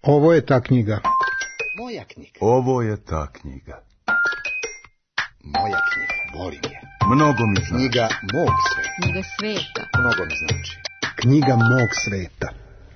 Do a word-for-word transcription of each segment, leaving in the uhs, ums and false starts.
Ovo je ta knjiga. Moja knjiga. Ovo je ta knjiga. Moja knjiga. Volim je. Mnogo mi znači. Knjiga mog sveta. Knjiga sveta. Mnogo mi znači. Knjiga mog sveta.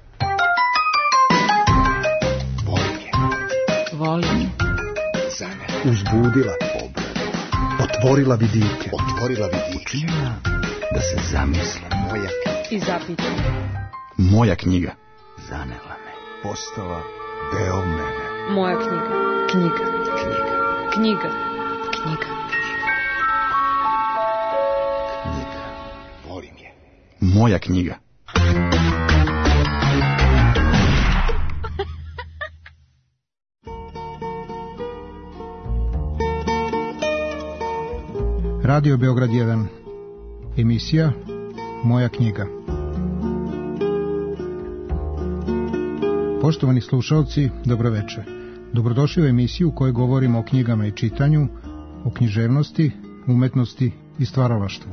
Volim je. Volim je. Za mene. Uzbudila. Obradila. Otvorila vidike. Otvorila vidike. Učinila da se zamislim. Moja knjiga. I zapitam. Moja knjiga. Zanela me. Postala deo mene. Moja knjiga. Knjiga. Knjiga. Knjiga. Knjiga. Knjiga. Volim je. Moja knjiga. Radio Beograd jedan. Emisija Moja knjiga. Poštovani slušalci, dobroveče. Dobrodošli u emisiju u kojoj govorimo o knjigama i čitanju, o književnosti, umetnosti i stvaralaštvu.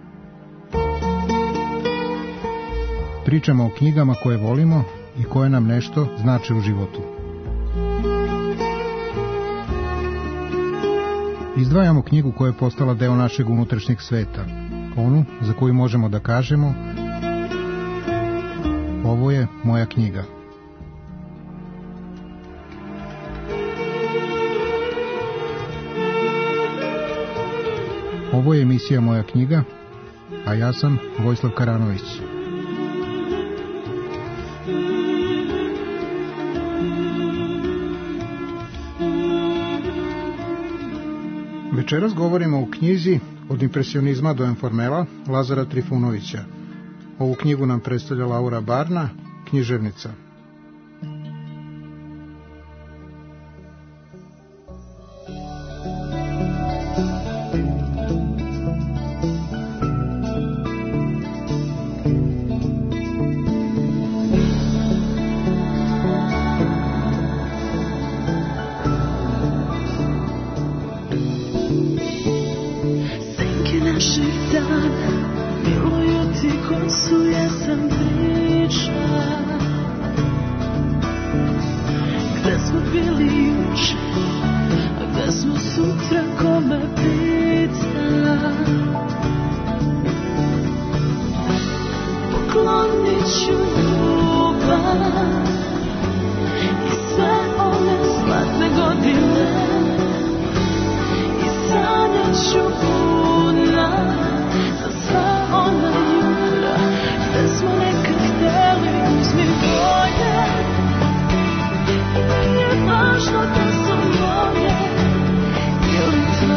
Pričamo o knjigama koje volimo i koje nam nešto znače u životu. Izdvajamo knjigu koja je postala deo našeg unutrašnjeg sveta, onu za koju možemo da kažemo: ovo je moja knjiga. Ovo je emisija Moja knjiga, a ja sam Vojislav Karanović. Večeras govorimo o knjizi Od impresionizma do enformela Lazara Trifunovića. Ovu knjigu nam predstavlja Laura Barna, književnica. Važno da su moje, ili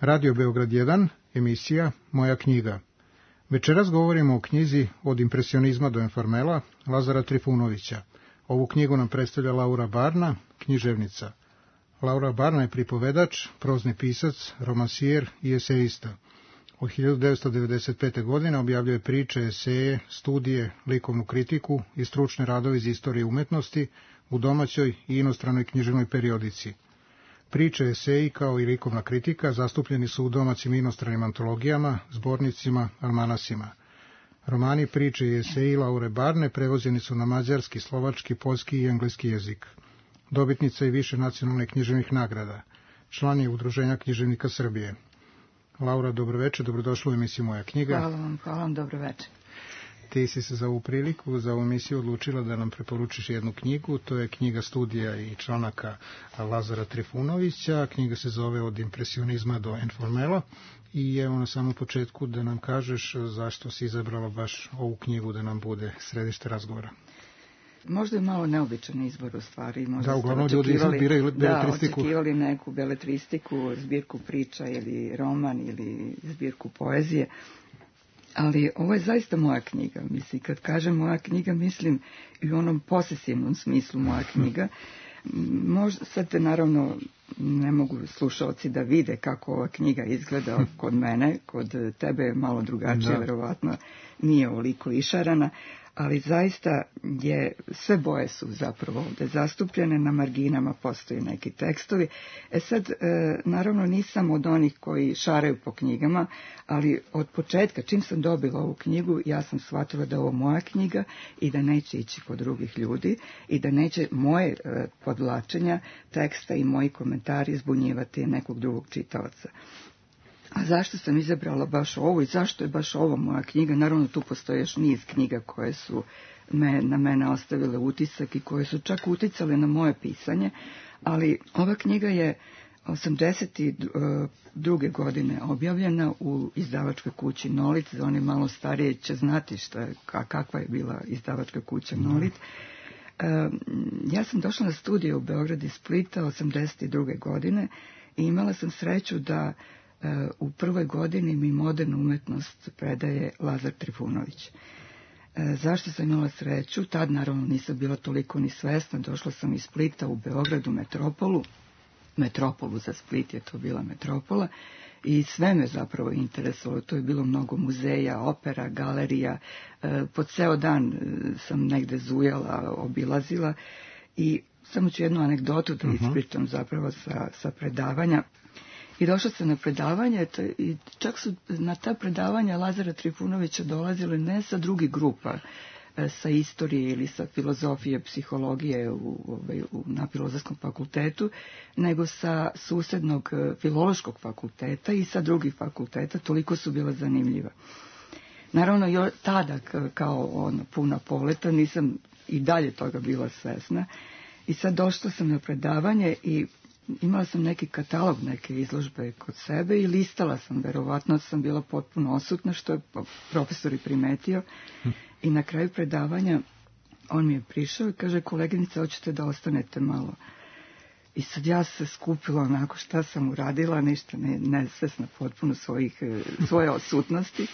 Radio Beograd jedan, emisija Moja knjiga. Večeras govorimo o knjizi Od impresionizma do informela Lazara Trifunovića. Ovu knjigu nam predstavlja Laura Barna, književnica. Laura Barna je pripovedač, prozni pisac, romansijer i esejista. Od hiljadu devetsto devedeset pete. godine objavljuje priče, eseje, studije, likovnu kritiku i stručne radove iz istorije umetnosti u domaćoj i inostranoj književnoj periodici. Priče, eseji kao i likovna kritika zastupljeni su u domaćim i inostranim antologijama, zbornicima, almanasima. Romani, priče i eseji Laure Barne prevođeni su na mađarski, slovački, poljski i engleski jezik. Dobitnica je više nacionalnih književnih nagrada. Član je Udruženja književnika Srbije. Laura, dobroveče, dobrodošla u emisiju Moja knjiga. Hvala vam, hvala vam, dobroveče. Ti si se za ovu priliku, za ovu emisiju odlučila da nam preporučiš jednu knjigu, to je knjiga studija i članaka Lazara Trifunovića, knjiga se zove Od impresionizma do informela i evo na samom početku da nam kažeš zašto si izabrala baš ovu knjigu da nam bude središte razgovora. Možda je malo neobičan izbor u stvari. Možda da, uglavnom ljudi izbiraju beletristiku. Da, očekivali neku beletristiku, zbirku priča ili roman ili zbirku poezije. Ali ovo je zaista moja knjiga. Mislim, kad kažem moja knjiga, mislim i u onom posesivnom smislu moja knjiga. Možda sad te naravno ne mogu slušalci da vide kako ova knjiga izgleda kod mene, kod tebe je malo drugačije, da. Verovatno nije ovoliko išarana, ali zaista je, sve boje su zapravo ovde zastupljene, na marginama postoje neki tekstovi. E sad, e, naravno nisam od onih koji šaraju po knjigama, ali od početka, čim sam dobila ovu knjigu, ja sam shvatila da je ovo moja knjiga i da neće ići kod drugih ljudi i da neće moje e, podvlačenja teksta i moji komentari zbunjivati nekog drugog čitaoca. A zašto sam izabrala baš ovo i zašto je baš ovo moja knjiga? Naravno, tu postoji još niz knjiga koje su me, na mene ostavile utisak i koje su čak uticale na moje pisanje, ali ova knjiga je osamdeset druge. godine objavljena u izdavačkoj kući Nolit. Za oni malo starije će znati šta, kakva je bila izdavačka kuća Nolit. Ja sam došla na studije u Beograd iz Splita osamdeset druge. godine i imala sam sreću da u prvoj godini mi modernu umetnost predaje Lazar Trifunović. Zašto sam imala sreću? Tad naravno nisam bila toliko ni svesna. Došla sam iz Splita u Beogradu, metropolu. Metropolu za Split je to bila metropola. I sve me zapravo interesovalo. To je bilo mnogo muzeja, opera, galerija. Po ceo dan sam negde zujala, obilazila. I samo ću jednu anegdotu da ispričam zapravo sa, sa predavanja. I došla sam na predavanje i čak su na ta predavanja Lazara Trifunovića dolazile ne sa drugih grupa, sa istorije ili sa filozofije, psihologije u, u, na Filozofskom fakultetu, nego sa susednog Filološkog fakulteta i sa drugih fakulteta, toliko su bila zanimljiva. Naravno, jo, tada kao ono, puna poleta nisam i dalje toga bila svesna i sad došla sam na predavanje i imala sam neki katalog, neke izložbe kod sebe i listala sam, verovatno sam bila potpuno osutna, što je profesor i primetio. I na kraju predavanja on mi je prišao i kaže, koleginice, hoćete da ostanete malo. I sad ja se skupila onako šta sam uradila, ništa, ne, nesvesna potpuno svojih, svoje osutnosti.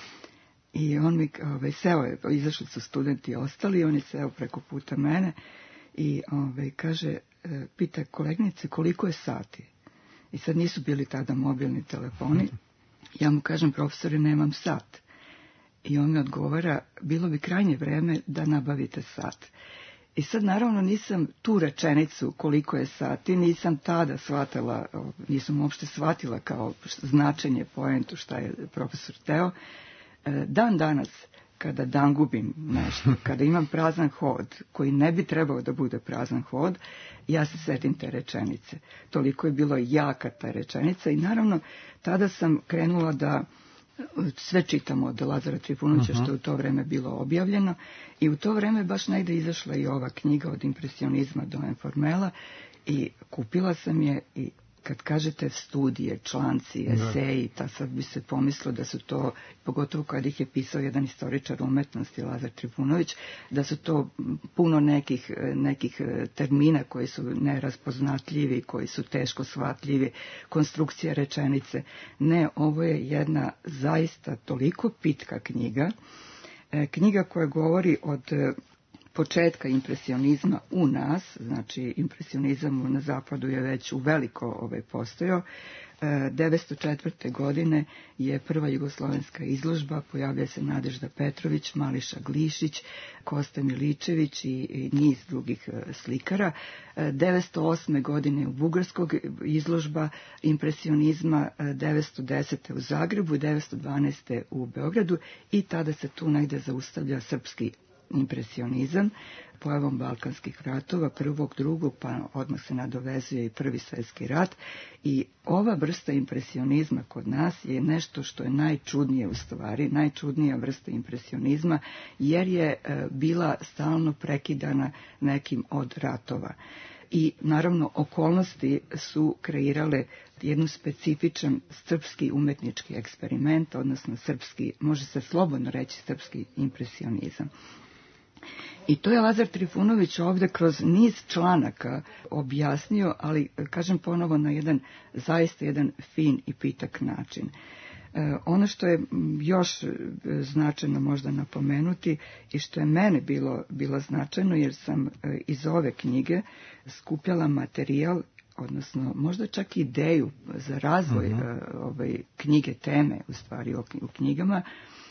I on mi, ovaj, seo je, izašli su studenti ostali, on je seo preko puta mene i ovaj, kaže, pita kolegnice koliko je sati. I sad nisu bili tada mobilni telefoni. Ja mu kažem, profesore, nemam sat. I on mi odgovara, bilo bi krajnje vreme da nabavite sat. I sad naravno nisam tu rečenicu koliko je sati, nisam tada shvatila, nisam uopšte shvatila kao značenje, poentu šta je profesor teo. Dan danas, kada dan gubim nešto, kada imam prazan hod, koji ne bi trebao da bude prazan hod, ja se setim te rečenice. Toliko je bilo jaka ta rečenica i naravno tada sam krenula da sve čitamo od Lazara Trifunovića, što je u to vreme bilo objavljeno i u to vreme baš negde izašla i ova knjiga Od impresionizma do informela i kupila sam je i kad kažete studije, članci, eseji, ta sad bi se pomislilo da su to, pogotovo kad ih je pisao jedan istoričar umetnosti, Lazar Trifunović, da su to puno nekih, nekih termina koji su nerazpoznatljivi, koji su teško shvatljivi, konstrukcija rečenice. Ne, ovo je jedna zaista toliko pitka knjiga, knjiga koja govori od početka impresionizma u nas, znači impresionizam na zapadu je već u veliko ovaj, postojao. devetsto četvrte. godine je prva jugoslovenska izložba, pojavlja se Nadežda Petrović, Mališa Glišić, Kosta Miličević i, i niz drugih slikara. devetsto osme. godine u Bugarskog izložba impresionizma, devetsto desete. u Zagrebu, devetsto dvanaeste. u Beogradu i tada se tu negde zaustavlja srpski impresionizam pojavom Balkanskih ratova, prvog, drugog, pa odmah se nadovezuje i prvi svjetski rat. I ova vrsta impresionizma kod nas je nešto što je najčudnije u stvari, najčudnija vrsta impresionizma, jer je e, bila stalno prekidana nekim od ratova. I naravno okolnosti su kreirale jednu specifičan srpski umetnički eksperiment, odnosno srpski, može se slobodno reći srpski impresionizam. I to je Lazar Trifunović ovdje kroz niz članaka objasnio, ali kažem ponovo na jedan zaista jedan fin i pitak način. E, ono što je još značajno možda napomenuti i što je mene bilo, bilo značajno, jer sam iz ove knjige skupljala materijal, odnosno možda čak ideju za razvoj uh-huh. ovaj, knjige, teme u stvari u knjigama,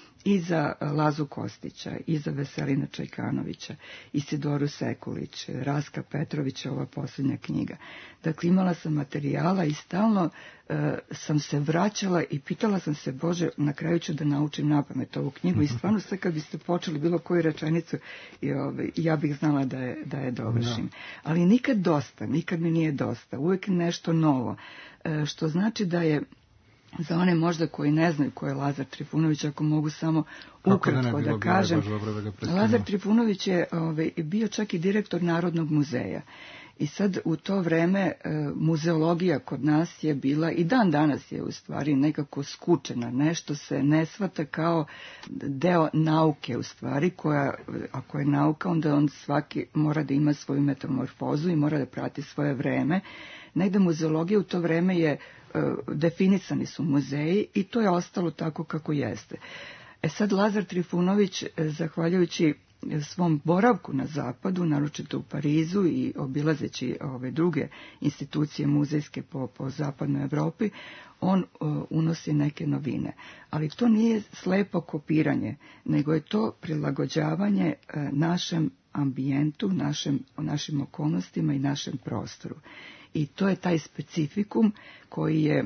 i za Lazu Kostića, i za Veselina Čajkanovića, Isidoru Sekulić, Raska Petrovića, ova posljednja knjiga. Dakle, imala sam materijala i stalno e, sam se vraćala i pitala sam se, Bože, na kraju ću da naučim napamet ovu knjigu i stvarno sve kad biste počeli bilo koju rečenicu, i, ove, ja bih znala da je, da je dovršim. No. Ali nikad dosta, nikad mi nije dosta, uvijek nešto novo, e, što znači da je za one možda koji ne znaju ko je Lazar Trifunović, ako mogu samo ukratko da, da kažem. Da Lazar Trifunović je ovaj, bio čak i direktor Narodnog muzeja. I sad u to vreme e, muzeologija kod nas je bila, i dan danas je u stvari nekako skučena, nešto se ne shvata kao deo nauke u stvari, koja, ako je nauka, onda on svaki mora da ima svoju metamorfozu i mora da prati svoje vreme. Negde muzeologija u to vreme je, definisani su muzeji i to je ostalo tako kako jeste. E sad Lazar Trifunović, zahvaljujući svom boravku na zapadu, naročito u Parizu i obilazeći ove druge institucije muzejske po, po zapadnoj Evropi, on uh, unosi neke novine. Ali to nije slepo kopiranje, nego je to prilagođavanje uh, našem ambijentu, našem, našim okolnostima i našem prostoru. I to je taj specifikum koji je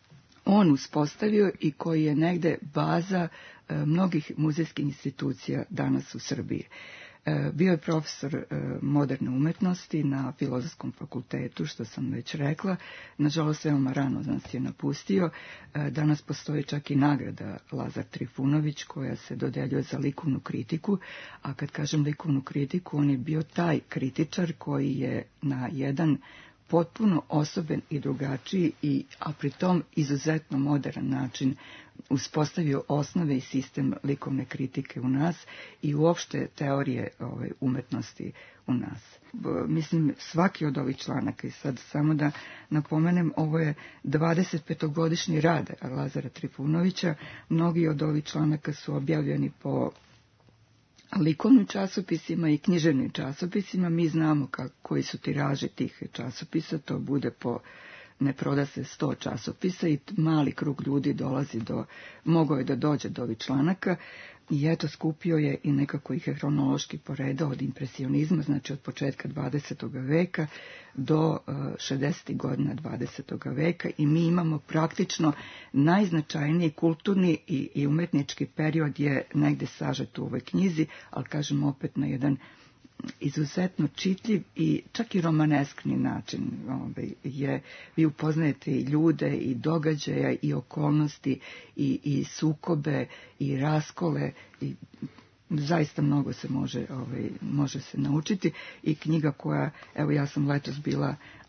on uspostavio i koji je negde baza e, mnogih muzejskih institucija danas u Srbiji. E, bio je profesor e, moderne umetnosti na Filozofskom fakultetu, što sam već rekla. Nažalost, veoma rano nas je napustio. E, danas postoji čak i nagrada Lazar Trifunović koja se dodeljuje za likovnu kritiku, a kad kažem likovnu kritiku, on je bio taj kritičar koji je na jedan potpuno osoben i drugačiji, i, a pritom izuzetno modern način uspostavio osnove i sistem likovne kritike u nas i uopšte teorije ovaj, umetnosti u nas. B, mislim, svaki od ovih članaka, i sad samo da napomenem, ovo je dvadesetpetogodišnji rad Lazara Trifunovića, mnogi od ovih članaka su objavljeni po likovnim časopisima i književnim časopisima. Mi znamo kako, koji su tiraži tih časopisa, to bude po, ne proda se sto časopisa i mali krug ljudi dolazi do, mogao je da dođe do ovih članaka. I eto, skupio je i nekako ih je hronološki poredao od impresionizma, znači od početka dvadesetog veka do šezdesetih godina dvadesetog veka, i mi imamo praktično najznačajniji kulturni i, i umetnički period je negde sažet u ovoj knjizi, ali kažem opet na jedan izuzetno čitljiv i čak i romaneskni način. Ovaj, je, vi upoznajete i ljude i događaja i okolnosti i, i sukobe i raskole i zaista mnogo se može, ovaj, može se naučiti. I knjiga koja, evo ja sam letos bila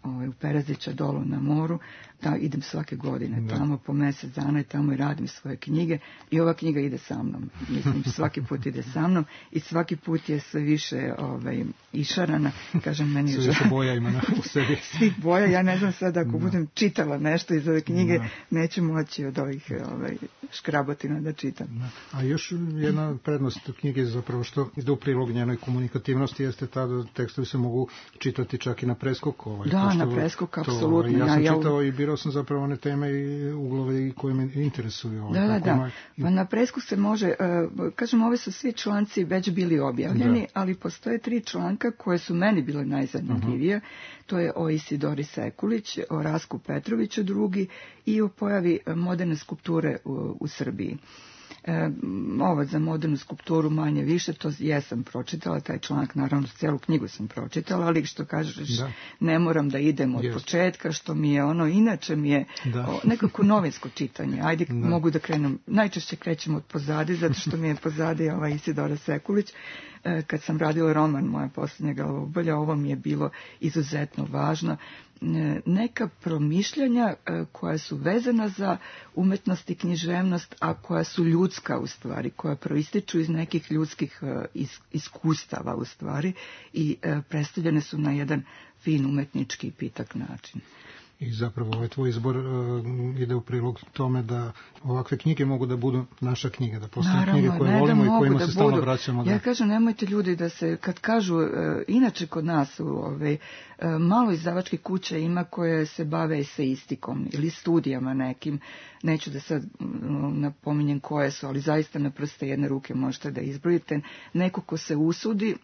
ovaj, u Perazića dolu na moru, da idem svake godine Da. tamo po mjesec dana i tamo i radim svoje knjige i ova knjiga ide sa mnom. Mislim, svaki put ide sa mnom i svaki put je sve više ovaj, išarana. Kažem, meni je Sve žao. više boja ima na, u sebi. Svih boja, ja ne znam sad ako Da. budem čitala nešto iz ove knjige, Da. neću moći od ovih ovaj, škrabotina da čitam. Da. A još jedna prednost knjige je zapravo što ide u prilog njenoj komunikativnosti jeste ta da tekstovi se mogu čitati čak i na preskok. Ovaj, Da, pošto na preskok, to, apsolutno. Ovaj, ja sam Ja- ja- čitao i birao sam zapravo one teme i uglove i koje me interesuju. Ovaj, Da, da, kako da. ima- Pa na presku se može, e, kažem, ove su svi članci već bili objavljeni, Da. ali postoje tri članka koje su meni bile najzanimljivije. To je o Isidori Sekulić, o Rasku Petroviću drugi i o pojavi e, moderne skulpture u, u Srbiji. E, ovo za modernu skulpturu manje više, to jesam pročitala, taj članak, naravno celu knjigu sam pročitala, ali što kažeš, Da. ne moram da idem od Jest. početka, što mi je ono, inače mi je Da. o, nekako novinsko čitanje. Ajde, Da. mogu da krenem, najčešće krećem od pozadi, zato što mi je pozadi ova Isidora Sekulić. E, kad sam radila roman Moja posljednja glavobolja, ovo mi je bilo izuzetno važno. E, neka promišljanja e, koja su vezana za umetnost i književnost, a koja su ljudska u stvari, koja proističu iz nekih ljudskih e, is, iskustava u stvari i e, predstavljene su na jedan fin umetnički i pitak način. I zapravo ovaj tvoj izbor uh, ide u prilog tome da ovakve knjige mogu da budu naša knjiga, da postanu Naravno, knjige koje ne da volimo i mogu kojima da se stalno budu. vraćamo. Da. Ja kažem, nemojte ljudi da se, kad kažu, e, inače kod nas u ove, e, malo izdavačke kuće ima koje se bave eseistikom ili studijama nekim, neću da sad mm, napominjem koje su, ali zaista na prste jedne ruke možete da izbrojite, neko ko se usudi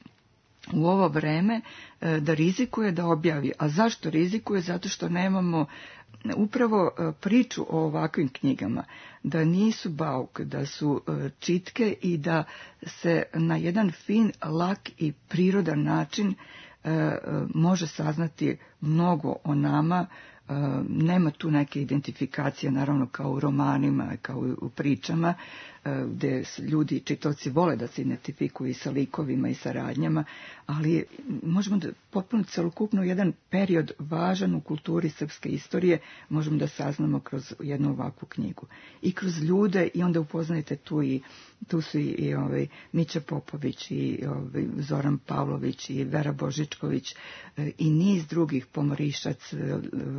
u ovo vreme e, da rizikuje da objavi. A zašto rizikuje? Zato što nemamo upravo e, priču o ovakvim knjigama, da nisu bauk, da su e, čitke i da se na jedan fin, lak i prirodan način e, e, može saznati mnogo o nama. E, nema tu neke identifikacije, naravno kao u romanima, kao u pričama, e, gde ljudi, čitaoci vole da se identifikuju i sa likovima i sa radnjama, ali možemo da potpuno celokupno jedan period važan u kulturi srpske istorije možemo da saznamo kroz jednu ovakvu knjigu. I kroz ljude, i onda upoznajete tu i tu su i, i ovaj, Mića Popović i ovaj, Zoran Pavlović i Vera Božičković e, i niz drugih, Pomorišac, e,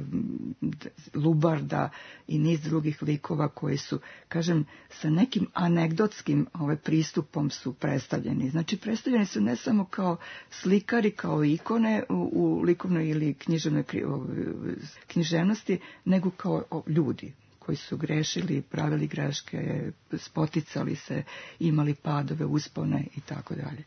Lubarda i niz drugih likova koji su, kažem, sa nekim anegdotskim ovaj, pristupom su predstavljeni. Znači, predstavljeni su ne samo kao slikari, kao ikone u, u likovnoj ili književnoj književnosti, nego kao o, ljudi koji su grešili, pravili greške, spoticali se, imali padove, uspone i tako dalje.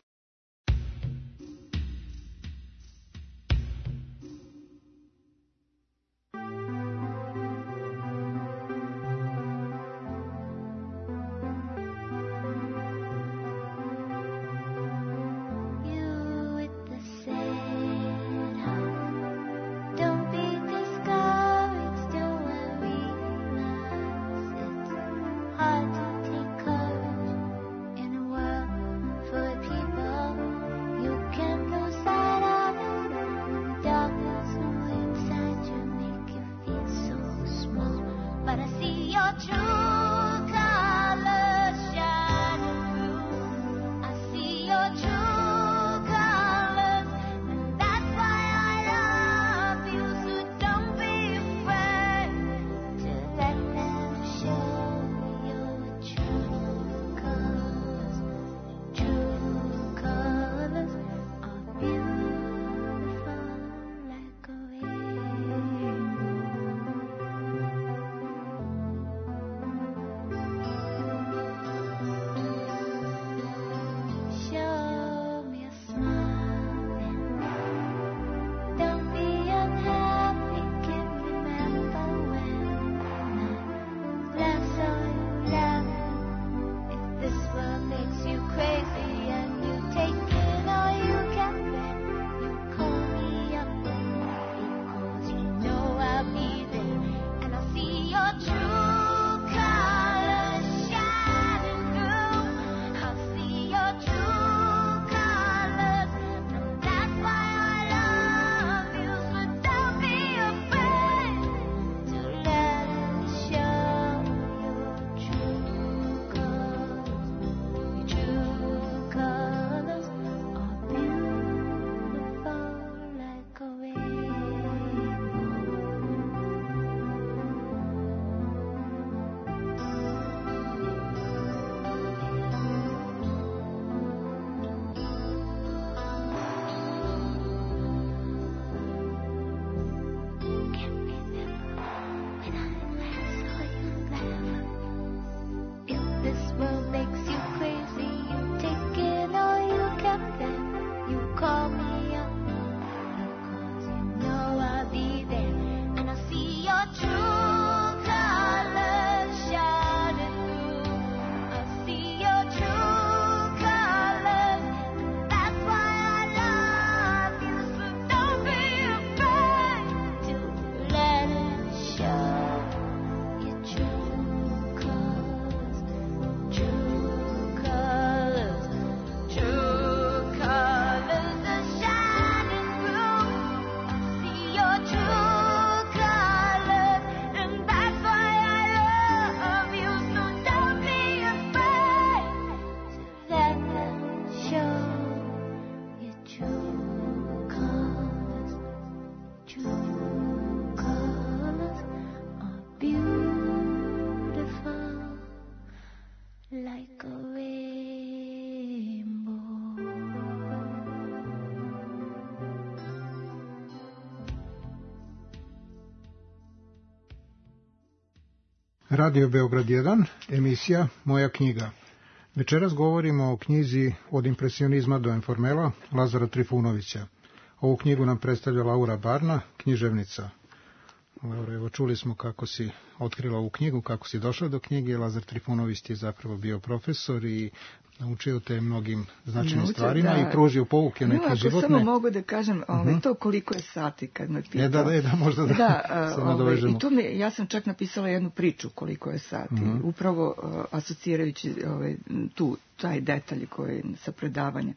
Radio Beograd jedan, emisija Moja knjiga. Večeras govorimo o knjizi Od impresionizma do informela Lazara Trifunovića. Ovu knjigu nam predstavlja Laura Barna, književnica. Laura, evo čuli smo kako si otkrila ovu knjigu, kako si došla do knjige. Lazar Trifunović je zapravo bio profesor i naučio te mnogim značajnim Naučio, stvarima da. I pružio pouke neke no, ako životne. Samo mogu da kažem, ovaj, uh-huh. to koliko je sati kad me pitao. E, da, da, da, možda da, da se ovaj, nadovežemo. I to mi, ja sam čak napisala jednu priču koliko je sati, uh-huh. upravo uh, asocirajući ovaj, tu, taj detalj koji sa predavanja.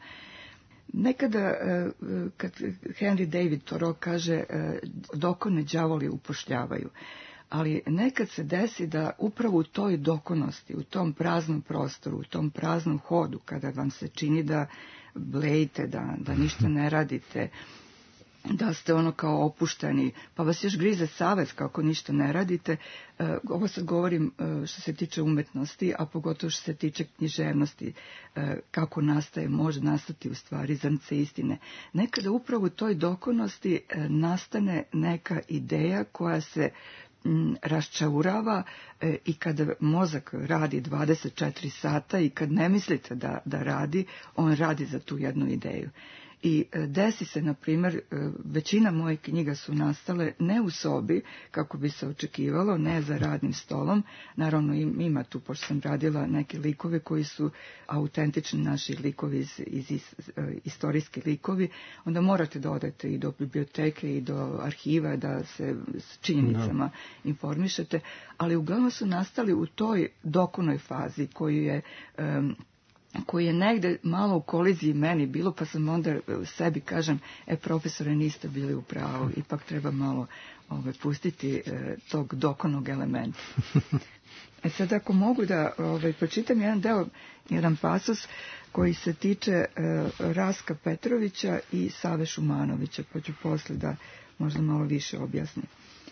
Nekada, uh, kad Henry David Thoreau kaže uh, dokone đavoli upošljavaju, ali nekad se desi da upravo u toj dokonosti, u tom praznom prostoru, u tom praznom hodu, kada vam se čini da blejite, da, da ništa ne radite, da ste ono kao opušteni, pa vas još grize savest kako ništa ne radite. E, ovo sad govorim e, što se tiče umetnosti, a pogotovo što se tiče književnosti, e, kako nastaje, može nastati u stvari zrnce istine. Nekada upravo u toj dokonosti e, nastane neka ideja koja se m, raščaurava e, i kada mozak radi dvadeset četiri sata i kad ne mislite da, da radi, on radi za tu jednu ideju. I desi se, na primjer, većina mojih knjiga su nastale ne u sobi, kako bi se očekivalo, ne za radnim stolom. Naravno, ima tu, pošto sam radila neke likove koji su autentični naši likovi, iz, iz, iz, istorijski likovi, onda morate da odete i do biblioteke i do arhiva, da se s činjenicama no. informišete, ali uglavnom su nastali u toj dokonoj fazi koju je... Um, koji je negde malo u koliziji meni bilo, pa sam onda sebi kažem, e, profesore, niste bili u pravu, ipak treba malo ove, pustiti e, tog dokonog elementa. E sad, ako mogu da ove, pročitam jedan deo, jedan pasus koji se tiče e, Rastka Petrovića i Save Šumanovića, pa ću posle da možda malo više objasnim.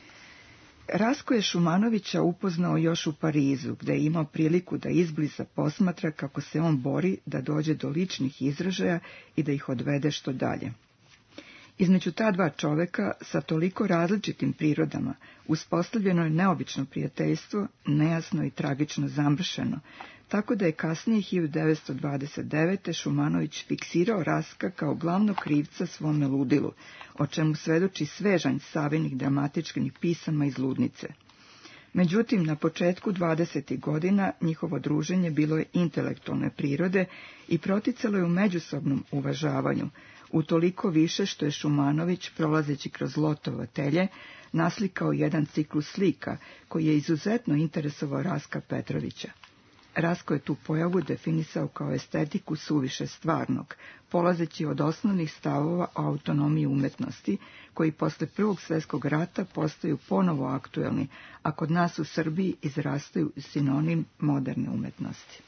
Rastko je Šumanovića upoznao još u Parizu, gde je imao priliku da izbliza posmatra kako se on bori da dođe do ličnih izražaja i da ih odvede što dalje. Između ta dva čoveka sa toliko različitim prirodama uspostavljeno je neobično prijateljstvo, nejasno i tragično zamršeno, tako da je kasnije hiljadu devetsto dvadeset devete. Šumanović fiksirao Rastka kao glavnog krivca svome ludilu, o čemu svedoči svežanj Savinih dramatičkih pisama iz Ludnice. Međutim, na početku dvadesetih godina njihovo druženje bilo je intelektualne prirode i proticalo je u međusobnom uvažavanju, utoliko više što je Šumanović, prolazeći kroz Lotovo telje, naslikao jedan ciklus slika koji je izuzetno interesovao Rastka Petrovića. Rastko je tu pojavu definisao kao estetiku suviše stvarnog, polazeći od osnovnih stavova o autonomiji umetnosti, koji posle Prvog svjetskog rata postaju ponovo aktuelni, a kod nas u Srbiji izrastaju sinonim moderne umetnosti.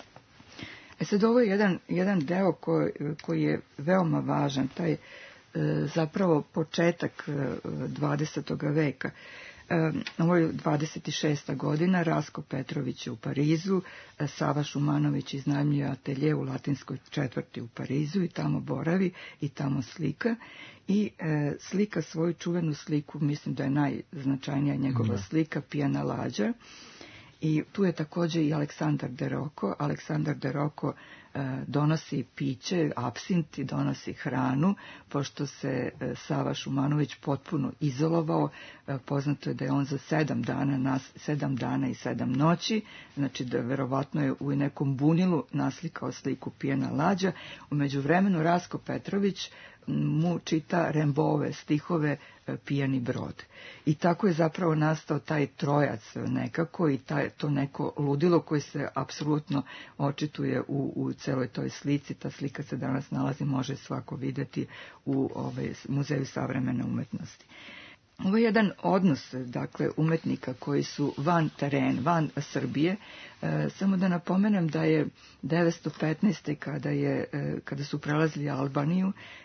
E sad, ovo je jedan, jedan deo koji, koji je veoma važan, taj e, zapravo početak e, dvadesetog veka. Ovo je dvadeset šesta godina, Rastko Petrović je u Parizu, Sava Šumanović iznajmljuje atelje u Latinskoj četvrti u Parizu i tamo boravi i tamo slika. I e, slika svoju čuvenu sliku, mislim da je najznačajnija njegova da. slika, Pijana lađa. I tu je također i Aleksandar de Rocco. Aleksandar de Rocco e, donosi piće, apsint i donosi hranu, pošto se e, Sava Šumanović potpuno izolovao. E, poznato je da je on za sedam dana, nas, sedam dana i sedam noći, znači da verovatno je u nekom bunilu naslikao sliku Pijana lađa. U međuvremenu Rastko Petrović mu čita Rembove stihove Pijani brod. I tako je zapravo nastao taj trojac nekako i taj, to neko ludilo koje se apsolutno očituje u, u celoj toj slici. Ta slika se danas nalazi, može svako vidjeti u ovaj, Muzeju savremene umetnosti. Ovo je jedan odnos, dakle, umetnika koji su van teren, van Srbije. E, samo da napomenem da je devetsto petnaeste. kada je, e, kada su prelazili Albaniju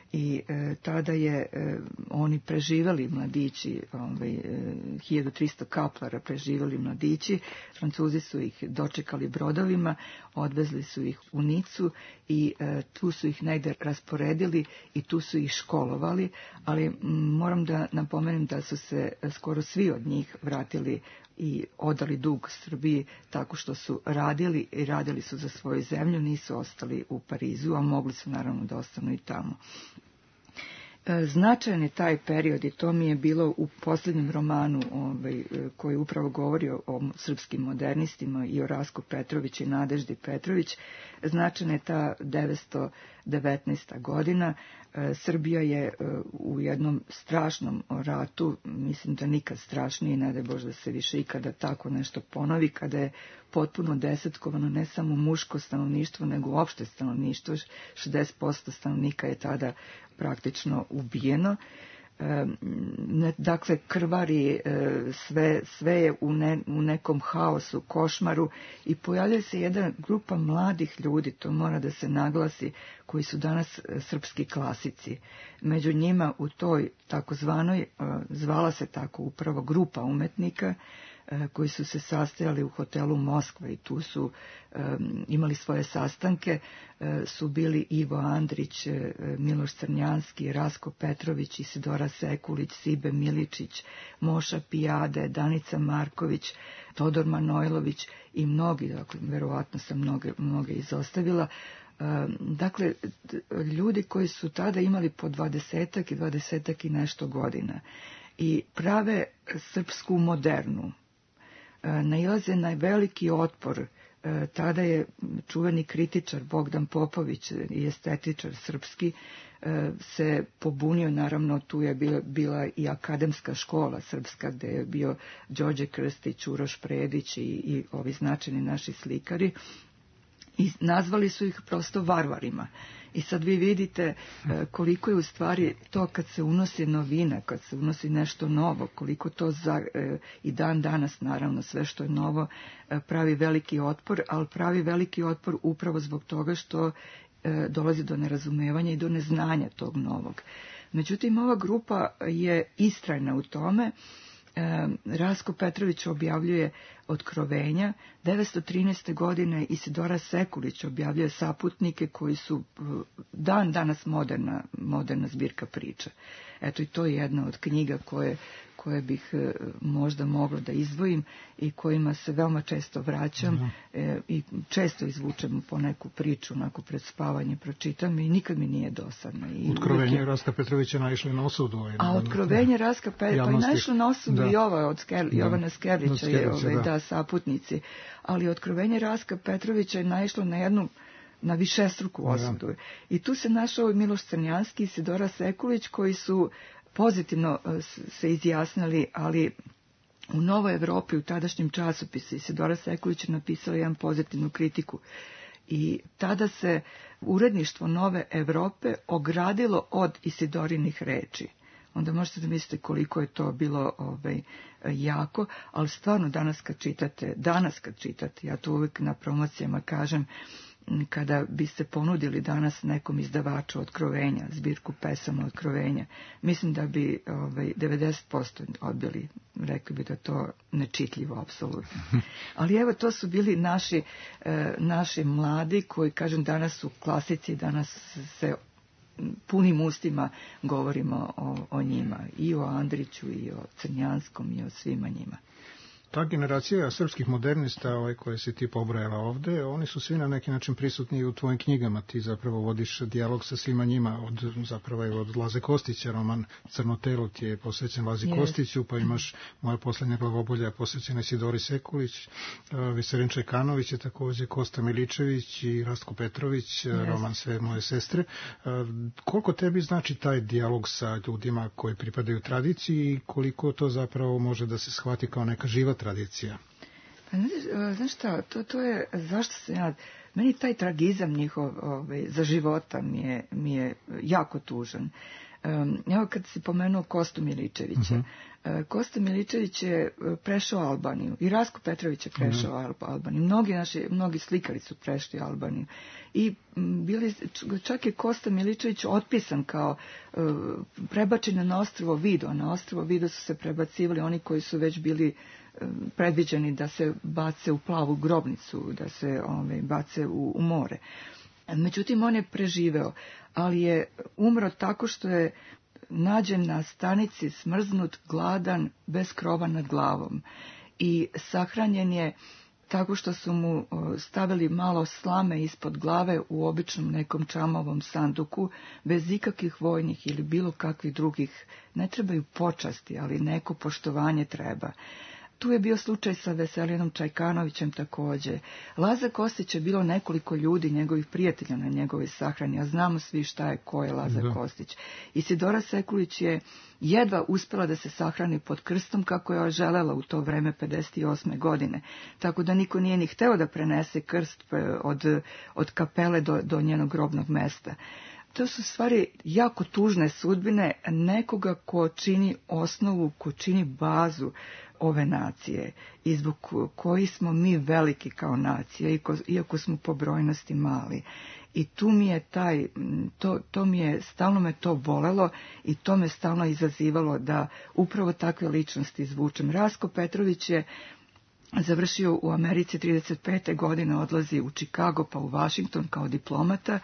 i e, tada je e, oni preživeli mladići, ovaj, e, hiljadu trista kaplara preživeli mladići, Francuzi su ih dočekali brodovima, odvezli su ih u Nicu i e, tu su ih negde rasporedili i tu su ih školovali, ali m, moram da napomenem da su se skoro svi od njih vratili i odali dug Srbiji tako što su radili i radili su za svoju zemlju, nisu ostali u Parizu, a mogli su naravno da ostanu i tamo. Značajan je taj period i to mi je bilo u posljednjem romanu ovaj, koji upravo govori o, o srpskim modernistima i o Rasku Petrović i Nadeždi Petrović. Značajna je ta devetsto devetnaesta godina. Srbija je u jednom strašnom ratu, mislim da nikad strašnije, ne daj Bože da se više ikada tako nešto ponovi, kada je potpuno desetkovano ne samo muško stanovništvo, nego uopšte stanovništvo, šezdeset posto stanovnika je tada praktično ubijeno. Dakle, krvari, sve, sve je u, ne, u nekom haosu, košmaru i pojavljaju se jedna grupa mladih ljudi, to mora da se naglasi, koji su danas srpski klasici. Među njima u toj takozvanoj, zvala se tako upravo grupa umetnika, koji su se sastajali u hotelu Moskva i tu su um, imali svoje sastanke, uh, su bili Ivo Andrić, uh, Miloš Crnjanski, Rasko Petrović, Isidora Sekulić, Sibe Miličić, Moša Pijade, Danica Marković, Todor Manojlović i mnogi, dakle, verovatno sam mnoge, mnoge izostavila. Uh, dakle, ljudi koji su tada imali po dvadesetak i dvadesetak i nešto godina i prave srpsku modernu, nailaze na veliki otpor. Tada je čuveni kritičar Bogdan Popović i estetičar srpski se pobunio, naravno tu je bila, bila i akademska škola srpska gde je bio Đorđe Krstić, Uroš Predić i, i ovi značajni naši slikari i nazvali su ih prosto varvarima. I sad vi vidite koliko je u stvari to kad se unosi novina, kad se unosi nešto novo, koliko to za, i dan danas naravno sve što je novo pravi veliki otpor, ali pravi veliki otpor upravo zbog toga što dolazi do nerazumevanja i do neznanja tog novog. Međutim, ova grupa je istrajna u tome. Rasko Petrović objavljuje Otkrovenja. devetsto trinaeste. godine Isidora Sekulić objavljuje Saputnike koji su dan danas moderna, moderna zbirka priča. Eto i to je jedna od knjiga koje, koje bih možda mogla da izdvojim i kojima se veoma često vraćam mm. e, i često izvučem po neku priču, onako pred spavanje pročitam i nikad mi nije dosadno. I Otkrovenje je... Raska Petrovića naišlo na osudu. Ovaj, A Otkrovenje Raska Petrovića, pa i naišlo na osudu da. i ova od Sker, da. Jovana Skerlića, Skerlića je ovaj, da. da, Saputnici. Ali Otkrovenje Raska Petrovića je naišlo na jednu na višestruku osudu. Ja. I tu se našao Miloš Crnjanski i Isidora Sekulić koji su pozitivno se izjasnili, ali u Novoj Evropi, u tadašnjem časopisu, Isidora Sekulić je napisala jedan pozitivnu kritiku. I tada se uredništvo Nove Evrope ogradilo od Isidorinih reči. Onda možete da mislite koliko je to bilo ovaj, jako, ali stvarno danas kad čitate, danas kad čitate, ja to uvijek na promocijama kažem, kada biste ponudili danas nekom izdavaču Otkrovenja, zbirku pesama Otkrovenja, mislim da bi ovaj, devedeset posto odbili, rekli bi da to nečitljivo, apsolutno. Ali evo, to su bili naši, eh, naši mladi koji, kažem, danas su klasici, danas se punim ustima govorimo o, o njima, i o Andriću, i o Crnjanskom, i o svima njima. Ta generacija srpskih modernista ovaj, koje si ti pobrojala ovde, oni su svi na neki način prisutni u tvojim knjigama. Ti zapravo vodiš dijalog sa svima njima, od, zapravo je od Laze Kostića, roman Crno telo ti je posvećen Lazi yes. Kostiću, pa imaš Moja poslednja glavobolja posvećena Isidori Sekulić, Veselin Čekanović je takođe, Kosta Miličević i Rastko Petrović, yes. roman Sve moje sestre. Koliko tebi znači taj dijalog sa ljudima koji pripadaju tradiciji i koliko to zapravo može da se shvati kao neka živa tradicija? Pa, znaš šta, to, to je, zašto se ja, meni taj tragizam njihov ovaj, za života mi je, mi je jako tužan. Evo kad si pomenuo Kostu Miličevića. Mhm. Kosta Miličević je prešao Albaniju i Rasko Petrović je prešao mm. Albaniju. Mnogi naši, mnogi slikari su prešli Albaniju. I bili, čak je Kosta Miličević otpisan kao uh, prebačen na ostrvo Vido. Na ostrvo Vido su se prebacivali oni koji su već bili uh, predviđeni da se bace u plavu grobnicu, da se ove, bace u, u more. Međutim, on je preživeo, ali je umro tako što je nađen na stanici smrznut, gladan, bez krova nad glavom. I sahranjen je tako što su mu stavili malo slame ispod glave u običnom nekom čamovom sanduku, bez ikakvih vojnih ili bilo kakvih drugih. Ne trebaju počasti, ali neko poštovanje treba. Tu je bio slučaj sa Veselinom Čajkanovićem također. Laza Kostić je bilo nekoliko ljudi, njegovih prijatelja na njegovoj sahrani, a znamo svi šta je, ko je Laza da. Kostić. Isidora Sekulić je jedva uspjela da se sahrani pod krstom kako je želela u to vreme pedeset osme godine. Tako da niko nije ni hteo da prenese krst od, od kapele do, do njenog grobnog mesta. To su stvari jako tužne sudbine nekoga ko čini osnovu, ko čini bazu ove nacije i zbog koji smo mi veliki kao nacija, iako smo po brojnosti mali. I tu mi je taj, to, to mi je, stalno me to bolelo i to me stalno izazivalo da upravo takve ličnosti izvučem. Rasko Petrović je završio u Americi trideset pete godine, odlazi u Chicago pa u Washington kao diplomata,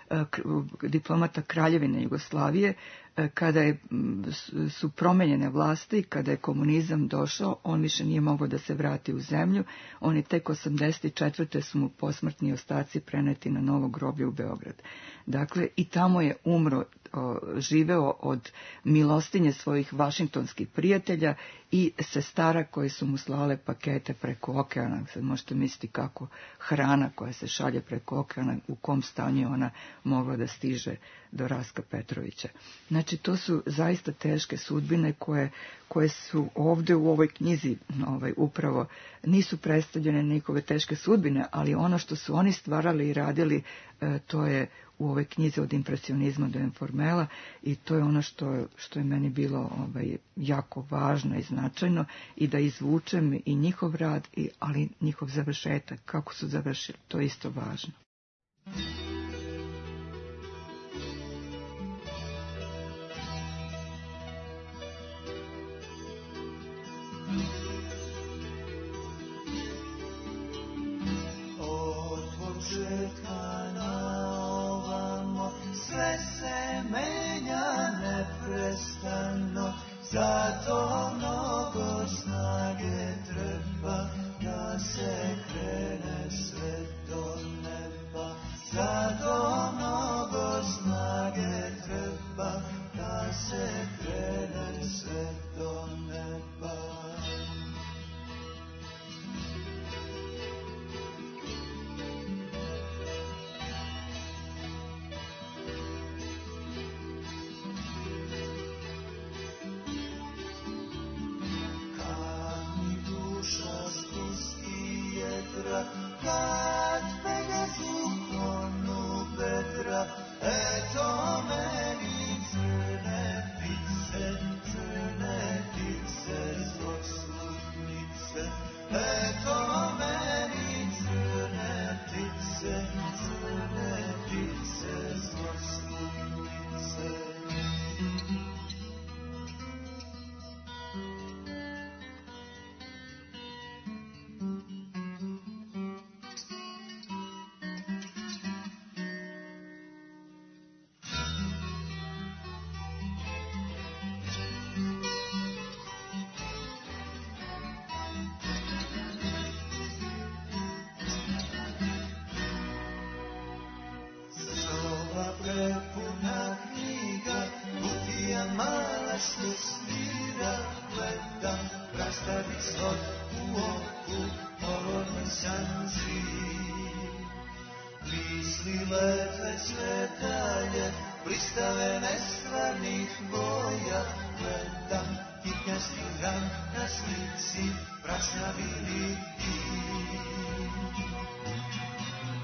diplomata Kraljevine Jugoslavije. Kada je, su promenjene vlasti, kada je komunizam došao, on više nije mogao da se vrati u zemlju. On je tek osamdeset četvrte su mu posmrtni ostaci preneti na novo groblje u Beograd. Dakle, i tamo je umro, o, živeo od milostinje svojih vašingtonskih prijatelja i sestara koji su mu slale pakete preko okeana. Sad možete misliti kako hrana koja se šalje preko okeana, u kom stanju ona mogla da stiže do Raska Petrovića. Znači, to su zaista teške sudbine koje, koje su ovdje u ovoj knjizi ovaj, upravo nisu predstavljene njihove teške sudbine, ali ono što su oni stvarali i radili, e, to je u ovoj knjizi od impresionizma do informela i to je ono što, što je meni bilo ovaj, jako važno i značajno i da izvučem i njihov rad, i, ali njihov završetak, kako su završili, to je isto važno. Zato mnogo snage treba da se krene sve do neba. Zato mnogo snage treba da se krene sve do neba. Kad Pegazu klonu Petra, eto meni crne ptice, crne ptice zloslutnice. Eto meni crne ptice, crne ptice zloslutnice.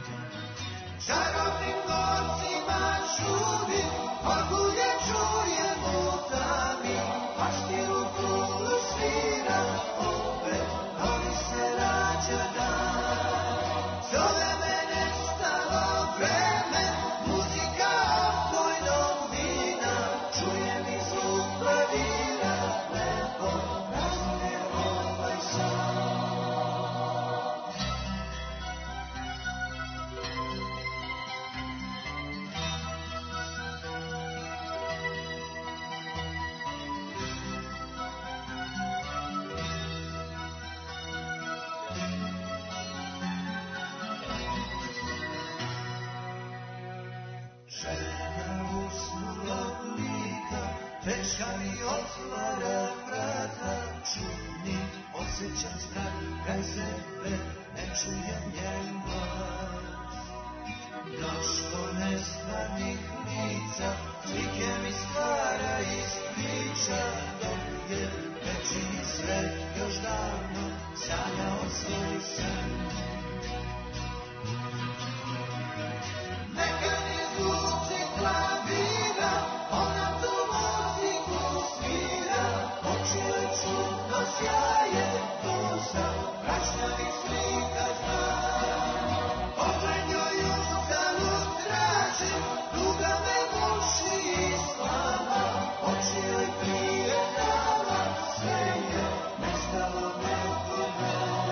Čarobnim gorcima čudim, od kuda čujem kraj sebe ne čujem njen glas. Mnoštvo neznanih lica, slike mi stvara iz priča, dok je večni svet još davno sanjao svoj san. Neka mi zvuči klavira, ona tu muziku svira, počuje čudno sjaje duša, prašnjavi slika znam. Pogled njoj uzalud tražim, duga me muši i slava, oči joj prijetava, sve je nestalo neko dan.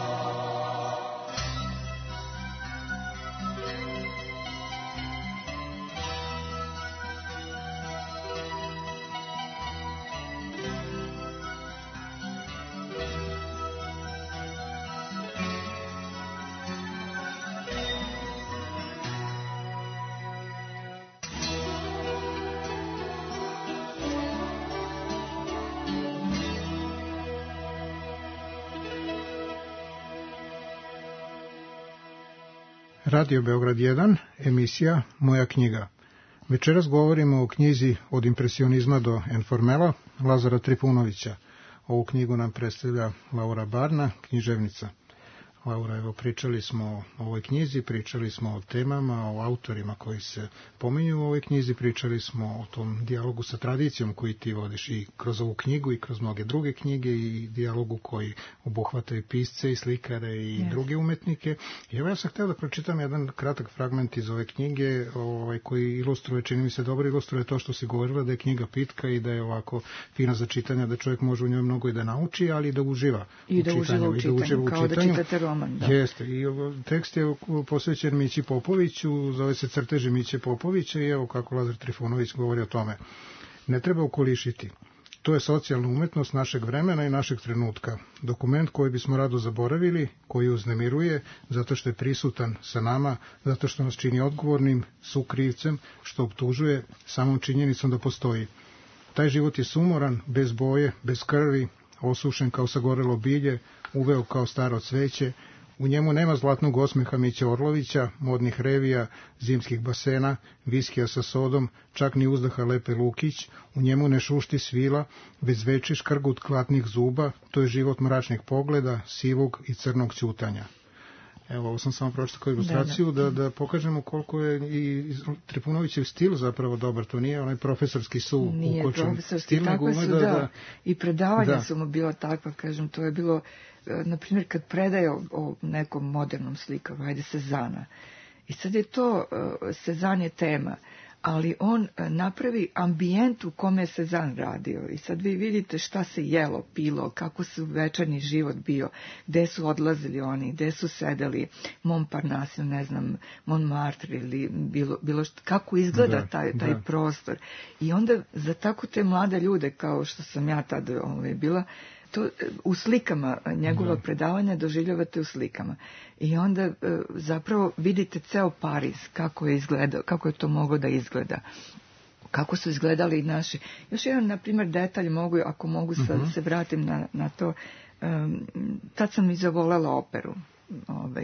Radio Beograd jedan, emisija Moja knjiga. Večeras govorimo o knjizi Od impresionizma do enformela Lazara Trifunovića. Ovu knjigu nam predstavlja Laura Barna, književnica. Laura, evo, pričali smo o ovoj knjizi, pričali smo o temama, o autorima koji se pominju u ovoj knjizi, pričali smo o tom dijalogu sa tradicijom koji ti vodiš i kroz ovu knjigu i kroz mnoge druge knjige i dijalogu koji obuhvataju pisce i slikare i yes. druge umetnike. I evo ja sam htio da pročitam jedan kratak fragment iz ove knjige ovaj, koji ilustruje, čini mi se dobro ilustruje to što si govorila, da je knjiga pitka i da je ovako fina za čitanje, da čovjek može u njoj mnogo i da nauči, ali i da uživa I u da čitanju. Uživa u čitanju, I da uživa u kao čitanju. da čitate roman. Da. Jeste, i tekst je posvećen Mići Popoviću, zove se Crteži Miće Popovića i evo kako Lazar Trifunović govori o tome. Ne treba okolišiti. To je socijalna umetnost našeg vremena i našeg trenutka. Dokument koji bismo rado zaboravili, koji uznemiruje, zato što je prisutan sa nama, zato što nas čini odgovornim, sukrivcem, što optužuje samom činjenicom da postoji. Taj život je sumoran, bez boje, bez krvi, osušen kao sagorelo bilje, uveo kao staro cveće. U njemu nema zlatnog osmeha Miće Orlovića, modnih revija, zimskih basena, viskija sa sodom, čak ni uzdaha Lepe Lukić. U njemu ne šušti svila, već zveči škrgut klatnih zuba. To je život mračnih pogleda, sivog i crnog ćutanja. Evo, ovo sam samo pročitao kao ilustraciju da, da. da, da pokažemo koliko je i Trifunovićev stil zapravo dobar. To nije onaj profesorski su nije ukočen profesorski, stil, tako su, da, da, da. I predavanja da. su mu bila takva, kažem, to je bilo, na primjer, kad predaje o, o nekom modernom slikaru, ajde Sezana. I sad je to, Sezan je tema, ali on napravi ambijent u kome je Sezan radio. I sad vi vidite šta se jelo, pilo, kako su večernji život bio, gde su odlazili oni, gde su sedeli, Montparnasse, ne znam, Montmartre ili bilo, bilo što, kako izgleda da, taj, taj da. prostor. I onda za tako te mlade ljude, kao što sam ja tada ovaj, bila, to u slikama, njegova da. predavanja doživljavate u slikama. I onda zapravo vidite ceo Pariz, kako je izgledao, kako je to moglo da izgleda. Kako su izgledali i naši. Još jedan, na primjer, detalj mogu, ako mogu sad uh-huh. se vratim na, na to. Um, tad sam i zavolela operu. Ovaj.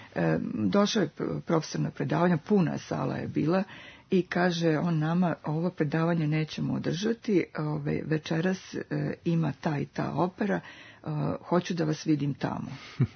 Um, došao je profesor na predavanja, puna sala je bila, i kaže on nama, ovo predavanje nećemo održati, ove, večeras e, ima ta i ta opera, e, hoću da vas vidim tamo.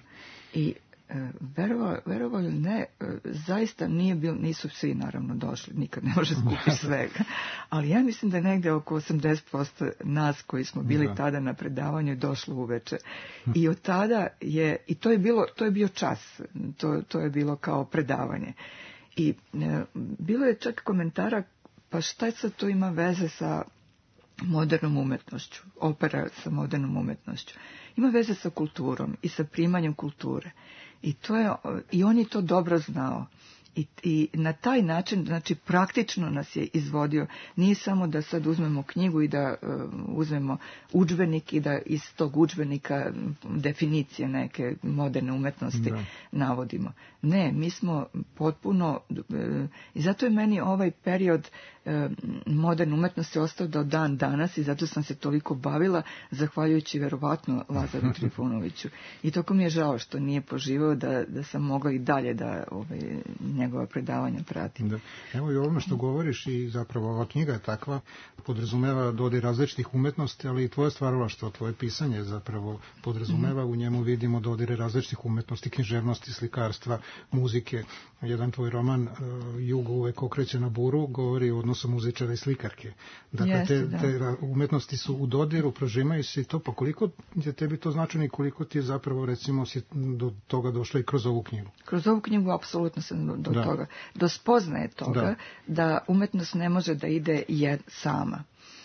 I e, verovali, verovali ne, e, zaista nije bil, nisu svi naravno došli, nikad ne može skupiti svega, ali ja mislim da je negde oko osamdeset posto nas koji smo bili da. tada na predavanju došlo uveče. I od tada je, i to je bilo, to je bio čas, to, to je bilo kao predavanje. I e, bilo je čak komentara, pa šta sad to ima veze sa modernom umetnošću, opera sa modernom umetnošću. Ima veze sa kulturom i sa primanjem kulture. I, to je, i on je to dobro znao. I, I na taj način, znači praktično nas je izvodio. Nije samo da sad uzmemo knjigu i da uh, uzmemo udžbenik i da iz tog udžbenika definicije neke moderne umetnosti Da. navodimo. Ne, mi smo potpuno, uh, i zato je meni ovaj period uh, moderne umetnosti ostao do dan danas i zato sam se toliko bavila, zahvaljujući verovatno Lazaru Trifunoviću. I toko mi je žao što nije poživao da, da sam mogla i dalje da ovaj, njegova predavanja pratim. Da. Evo i ovome što govoriš i zapravo ova knjiga je takva, podrazumeva dodir različitih umetnosti, ali i tvoje stvaralaštvo, tvoje pisanje zapravo podrazumeva, u njemu vidimo dodire različitih umetnosti, književnosti, slikarstva, muzike. Jedan tvoj roman uh, Jugo uvek okreće na buru govori o odnosu muzičara i slikarke. Dakle, Jeste, te, da. te ra- umetnosti su u dodiru, prožimaju se i to, pa koliko je tebi to značajno i koliko ti je zapravo, recimo, si do toga došla i kroz ovu knjigu? Kroz ovu knjigu apsolutno sam do, do Da. toga, do spoznaje toga da. da umetnost ne može da ide je sama.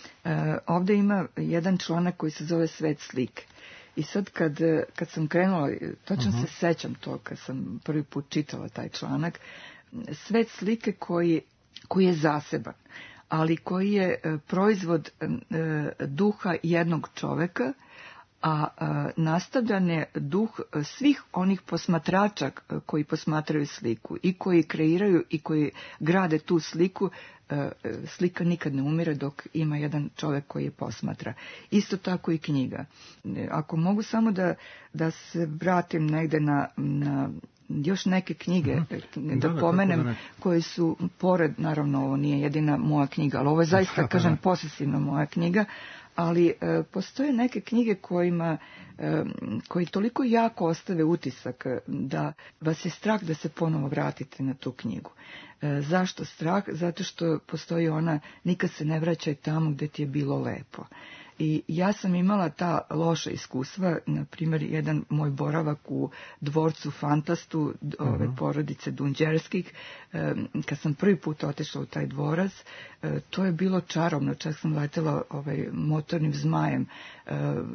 E, ovdje ima jedan članak koji se zove Svet slike. I sad kad, kad sam krenula, točno Mhm. se sećam to kad sam prvi put čitala taj članak, svet slike koji, koji je zaseban, ali koji je e, proizvod e, duha jednog čoveka, a e, nastavljan je duh svih onih posmatrača e, koji posmatraju sliku i koji kreiraju i koji grade tu sliku. E, slika nikad ne umire dok ima jedan čovjek koji je posmatra. Isto tako i knjiga. E, ako mogu samo da, da se vratim negde na, na još neke knjige, Mhm. da Da, da, pomenem, kako da ne. koji su, pored, naravno ovo nije jedina moja knjiga, ali ovo je zaista, Da, kažem, da. posesivno moja knjiga, ali e, postoje neke knjige kojima, e, koji toliko jako ostave utisak e, da vas je strah da se ponovo vratite na tu knjigu. E, zašto strah? Zato što postoji ona nikad se ne vraćaj tamo gdje ti je bilo lepo. I ja sam imala ta loša iskustva, na primjer jedan moj boravak u dvorcu Fantastu ove porodice Dunđerskih, e, kad sam prvi put otišla u taj dvorac, e, to je bilo čarobno, čak sam letela ovaj, motornim zmajem. E,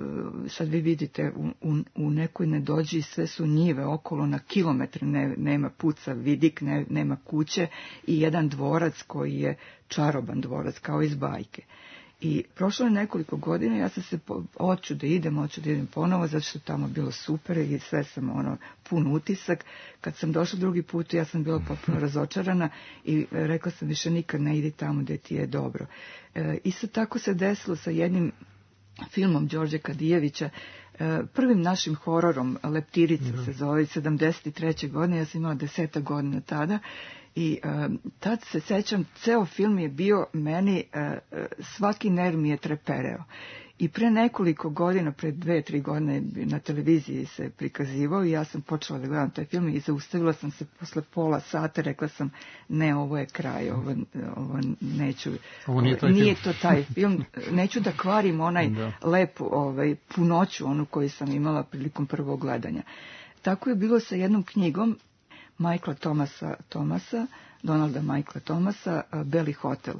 sad vi vidite u, u, u nekoj nedođi sve su njive okolo na kilometre, ne, nema puca, vidik, ne, nema kuće i jedan dvorac koji je čaroban dvorac, kao iz bajke. I prošlo je nekoliko godina, ja sam se, po, hoću da idem, hoću da idem ponovo, zato što je tamo bilo super i sve sam ono, pun utisak. Kad sam došla drugi put, ja sam bila potpuno razočarana i rekla sam više nikad ne idi tamo gdje ti je dobro. E, isto tako se desilo sa jednim filmom Đorđe Kadijevića, e, prvim našim hororom, Leptirica se zove, sedamdeset treće godine, ja sam imala deseta godina tada. I uh, tad se sećam, ceo film je bio meni, uh, svaki nerv mi je trepereo. I pre nekoliko godina, pre dve, tri godine na televiziji se prikazivao i ja sam počela da gledam taj film i zaustavila sam se posle pola sata, rekla sam ne, ovo je kraj, ovo, ovo neću, Ovo nije taj nije film. to taj film, neću da kvarim onaj Da. lepu ovaj, punoću, onu koju sam imala prilikom prvog gledanja. Tako je bilo sa jednom knjigom Michaela Thomasa, Thomasa, Donalda Michaela Thomasa, Beli hotel.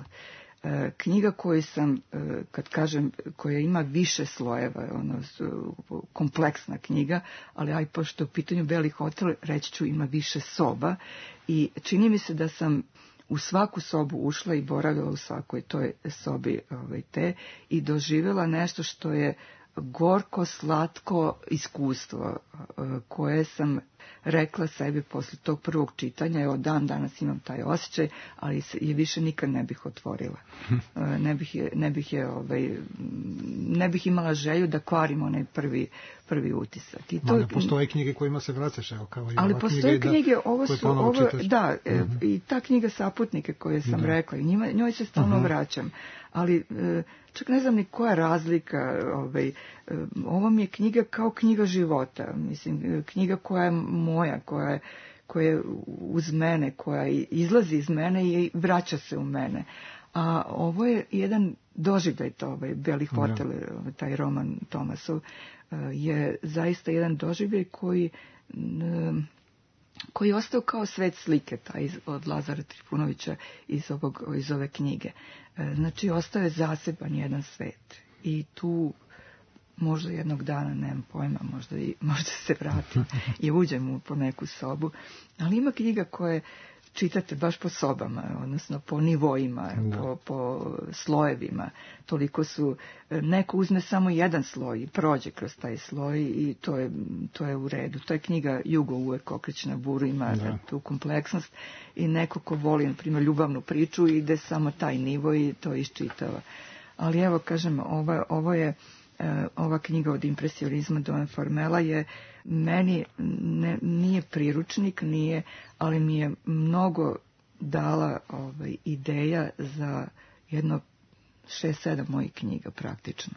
E, knjiga koju sam, e, kad kažem, koja ima više slojeva, ono, su, kompleksna knjiga, ali aj pošto u pitanju Beli hotel, reći ću ima više soba i čini mi se da sam u svaku sobu ušla i boravila u svakoj toj sobi ovaj, te i doživjela nešto što je gorko, slatko iskustvo koje sam rekla sebi posle tog prvog čitanja. Evo dan danas imam taj osjećaj, ali je više nikad ne bih otvorila. Ne bih je, ne bih je, ovaj, ne bih imala želju da kvarim onaj prvi, prvi utisak. I to, Ma, ne postoje knjige kojima se vraćaš, evo kao i ali ova postoje knjiga, knjige, da, ovo koje su, ponovo ovo, čitaš. da, Mhm. i ta knjiga Saputnike koje sam Da. rekla, i njima, njoj se stalno Mhm. vraćam, ali e, čak ne znam ni koja je razlika, ovaj, e, ovo mi je knjiga kao knjiga života, mislim, e, knjiga koja je moja, koja je, koja je uz mene, koja izlazi iz mene i vraća se u mene. A ovo je jedan doživljaj, to ovaj Beli hotel, ovaj, taj roman Thomasov, e, je zaista jedan doživljaj koji n, koji je ostao kao svet slike, taj iz, od Lazara Trifunovića iz, ovog, iz ove knjige. E, znači, ostao je zaseban jedan svet. I tu možda jednog dana, nemam pojma, možda, i, možda se vratim i uđem u po neku sobu. Ali ima knjiga koje, čitate baš po sobama, odnosno po nivoima, Da. po, po slojevima. Toliko su, neko uzme samo jedan sloj i prođe kroz taj sloj i to je, to je u redu. To je knjiga Jugo uvek okreće na buru, ima Da. tu kompleksnost i neko ko voli, na primjer, ljubavnu priču ide samo taj nivo i to iščitava. Ali evo, kažem, ovo, ovo je e, ova knjiga Od impresionizma do informela je meni ne, nije priručnik, nije, ali mi je mnogo dala ovaj, ideja za jedno šest, sedam mojih knjiga praktično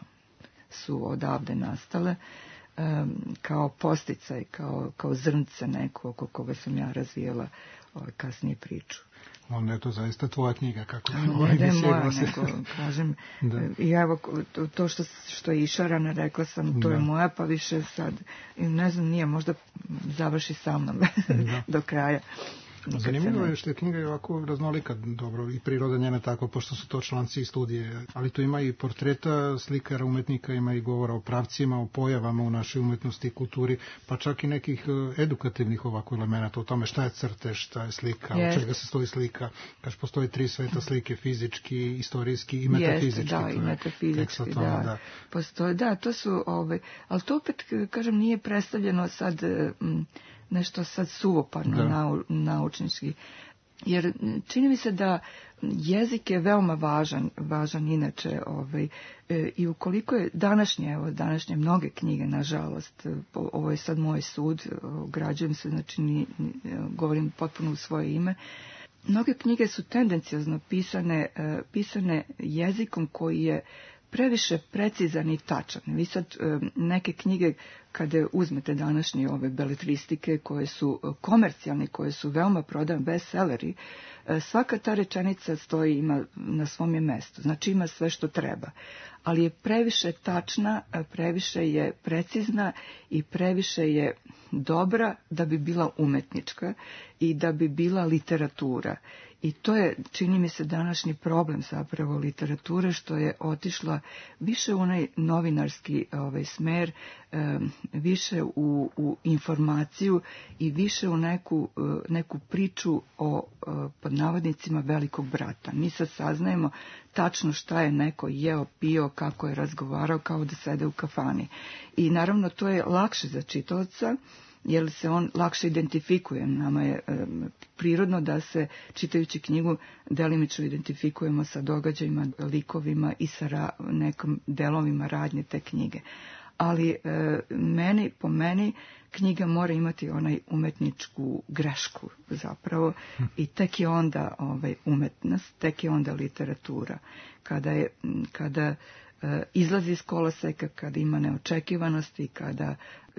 su odavde nastale um, kao posticaj, kao, kao zrnce neko oko koga sam ja razvijela ovaj, kasnije priču. Onda je to zaista tvoja knjiga, kako Ne volim da je da se moja, glasi. nego, kažem, Da. i evo, to- to što, što je išarana, rekla sam, to je Da. moja, pa više sad, i ne znam, nije, možda završi sa mnom Da. do kraja. Nikad se Zanimljivo ne- je što je knjiga je ovako raznolika, dobro, i priroda njena tako, pošto su to članci i studije, ali tu ima i portreta slikara, umetnika, ima i govora o pravcima, o pojavama u našoj umetnosti i kulturi, pa čak i nekih e, edukativnih ovako elemenata o tome šta je crtež, šta je slika, Jest. od čega se stoji slika, kaž postoji tri sveta slike, fizički, istorijski i Jeste, metafizički. da, to i je metafizički, tekst o tome, da. Postoje, da, to su, ovaj, ali to opet, kažem, nije predstavljeno sad m, nešto sad suvoparno, Da. nau, naučnički. Jer m, čini mi se da jezik je veoma važan, važan inače, ovaj, e, i ukoliko je današnje, evo, današnje mnoge knjige, nažalost, e, po- ovo je sad moj sud, ograđujem se, znači ni, ni- govorim potpuno u svoje ime, mnoge knjige su tendenciozno pisane, e, pisane jezikom koji je previše precizan i tačan. Vi sad e, neke knjige, kada uzmete današnje ove beletristike koje su e, komercijalne, koje su veoma prodan bestselleri, e, svaka ta rečenica stoji, ima na svom je mestu. Znači ima sve što treba. Ali je previše tačna, e, previše je precizna i previše je dobra da bi bila umetnička i da bi bila literatura. I to je, čini mi se, današnji problem zapravo literature, što je otišla više u onaj novinarski ovaj, smer, e, više u, u informaciju i više u neku, e, neku priču o, e, pod navodnicima, velikog brata. Mi sad saznajemo tačno šta je neko jeo, pio, kako je razgovarao, kao da sede u kafani. I naravno to je lakše za čitaoca, jer se on lakše identifikuje. Nama je e, prirodno da se, čitajući knjigu, delimično identifikujemo sa događajima, likovima i sa ra, nekom delovima radnje te knjige. Ali e, meni, po meni, knjiga mora imati onaj umetničku grešku zapravo i tek je onda ovaj, umetnost, tek je onda literatura. Kada, je, kada e, izlazi iz koloseka, kada ima neočekivanosti, kada e,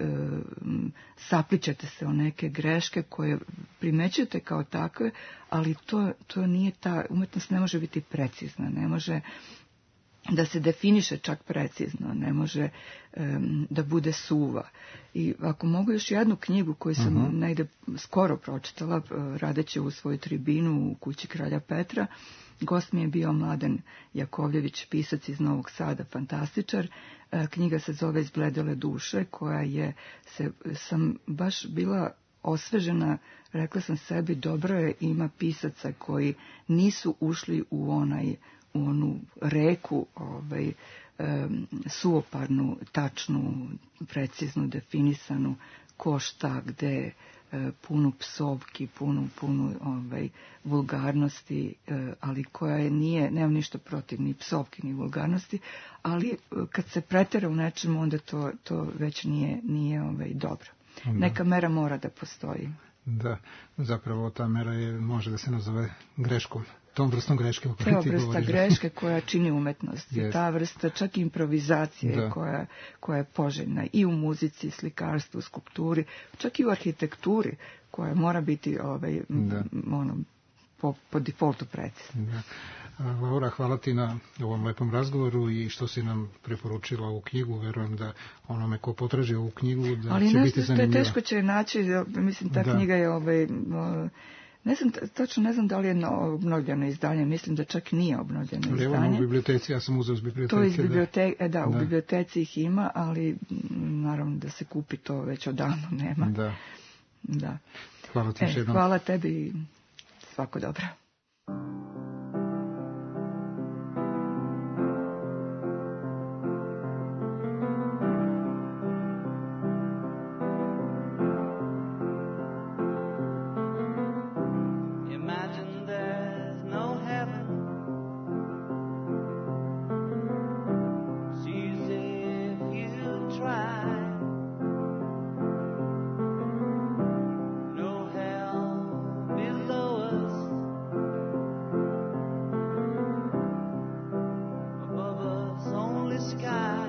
saplićete se o neke greške koje primećujete kao takve, ali to, to nije ta, umetnost ne može biti precizna, ne može da se definiše čak precizno, ne može um, da bude suva. I ako mogu još jednu knjigu koju sam uh-huh. negde skoro pročitala, radeći u svoju tribinu u kući kralja Petra, gost mi je bio Mladen Jakovljević, pisac iz Novog Sada, fantastičar. Knjiga se zove Izbledele duše, koja je, se, sam baš bila osvežena, rekla sam sebi, dobro je, ima pisaca koji nisu ušli u onaj u onu reku ovaj, um, suoparnu, tačnu, preciznu, definisanu, ko šta, gde, uh, punu psovki, punu, punu ovaj, vulgarnosti, uh, ali koja je, nije, nemam ništa protiv ni psovki, ni vulgarnosti, ali uh, kad se pretera u nečemu, onda to, to već nije, nije ovaj, dobro. Da. Neka mera mora da postoji. Da, zapravo ta mera je, može da se nazove greškom. Tom vrstom greške o kojoj Ta ti vrsta govoriš. greške koja čini umetnost. Yes. Ta vrsta čak improvizacije Da. koja, koja je poželjna i u muzici, slikarstvu, skulpturi, čak i u arhitekturi koja mora biti ovaj, Da. ono, po, po defaultu precizna. Da. A, Laura, hvala ti na ovom lepom razgovoru i što si nam preporučila ovu knjigu. Verujem da onome ko potraži ovu knjigu da Ali će nešto biti što je zanimljiva. teško će naći, mislim ta Da. knjiga je ovaj, o, ne znam, tačno ne znam da li je no- obnovljeno izdanje, mislim da čak nije obnovljeno Ali evo u izdanje. biblioteci, ja sam uzeo iz biblioteke. To iz da. biblioteke, da, da, u Da. biblioteci ih ima, ali m, naravno da se kupi to već odavno nema. Da. Da. Hvala ti E, još jednom. hvala tebi i svako dobro. Imagine there's no heaven. It's easy if you try. No hell below us. Above us only sky.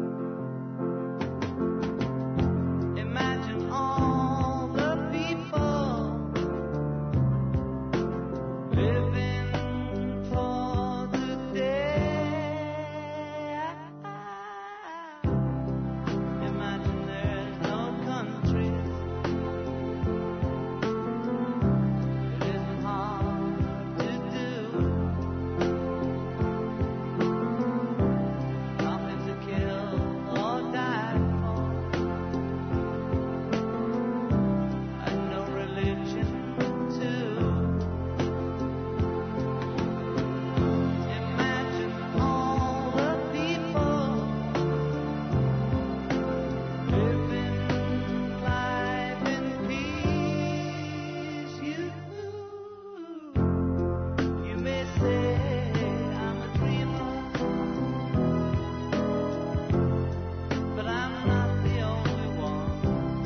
Imagine all the people living for the day. Imagine there's no countries. It isn't hard to do. Nothing to kill or die for. And no religion too. Imagine all the people living life in peace. You, you may say I'm a dreamer, but I'm not the only one.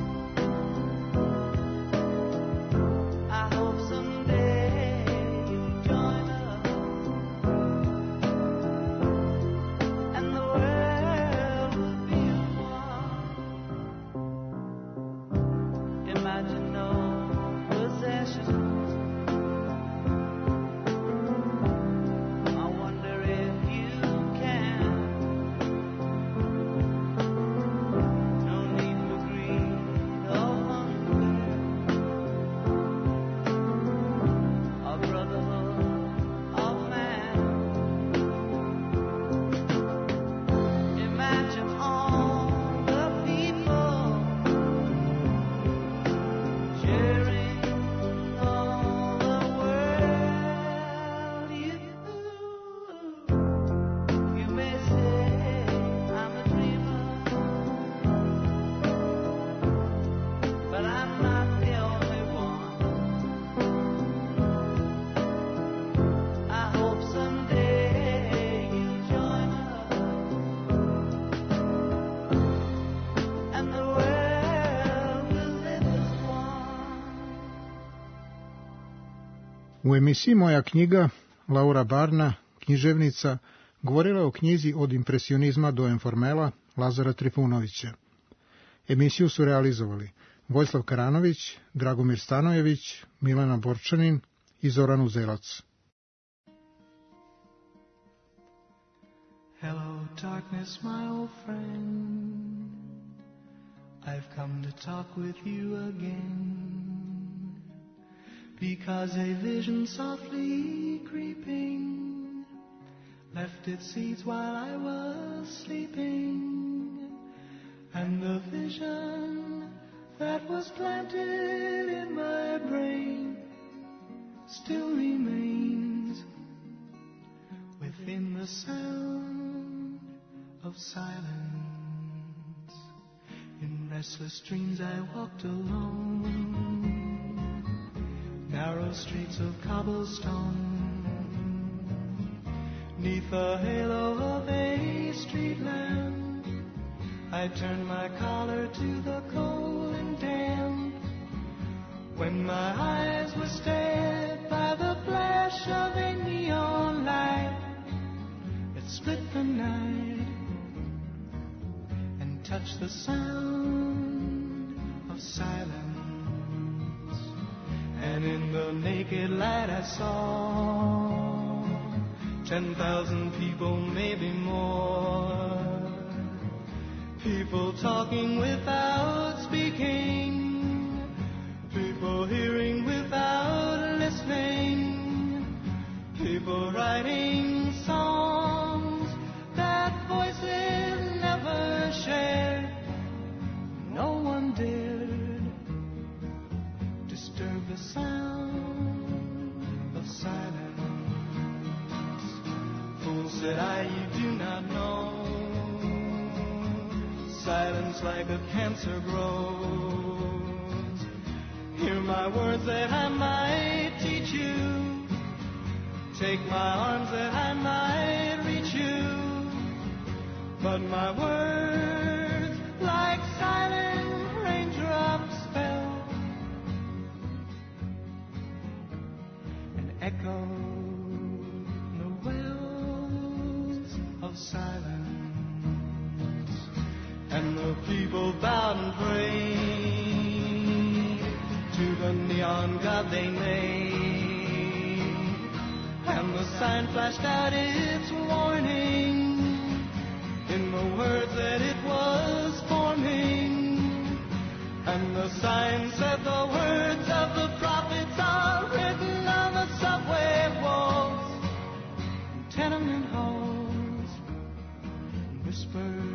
I hope someday you'll join us. And the world will be one. Imagine no possessions. I wonder if you can. No need for greed or hunger. A brotherhood of man. Imagine all the people sharing all the world. You, you may say I'm a dreamer, but I'm not the only one. I hope someday you'll join us, and the world will live as one. U emisiji Moja knjiga Laura Barna, književnica, govorila je o knjizi Od impresionizma do informela Lazara Trifunovića. Emisiju su realizovali Vojislav Karanović, Dragomir Stanojević, Milena Borčanin i Zoran Uzelac. Hello, darkness, my old friend. I've come to talk with you again, because a vision softly creeping left its seeds while I was sleeping, and the vision that was planted in my brain still remains within the sound of silence. In restless dreams I walked alone, narrow streets of cobblestone, neath the halo of a street lamp. I turned my collar to the cold and damp, when my eyes were stared by the flash of a neon light that split the night and touched the sound of silence. And in the naked light I saw ten thousand people, maybe more, people talking without speaking, people hearing without listening, people writing songs that voices never shared. No one dared disturb the sound said I, you do not know. Silence like a cancer grows. Hear my words that I might teach you. Take my arms that I might reach you. But my words like silent raindrops fell and echoed the wells of silence. And the people bowed and prayed to the neon god they made. And the sign flashed out its warning in the words that it was forming. And the sign said the words of the prophets are written on the subway walls and tenement halls and whispered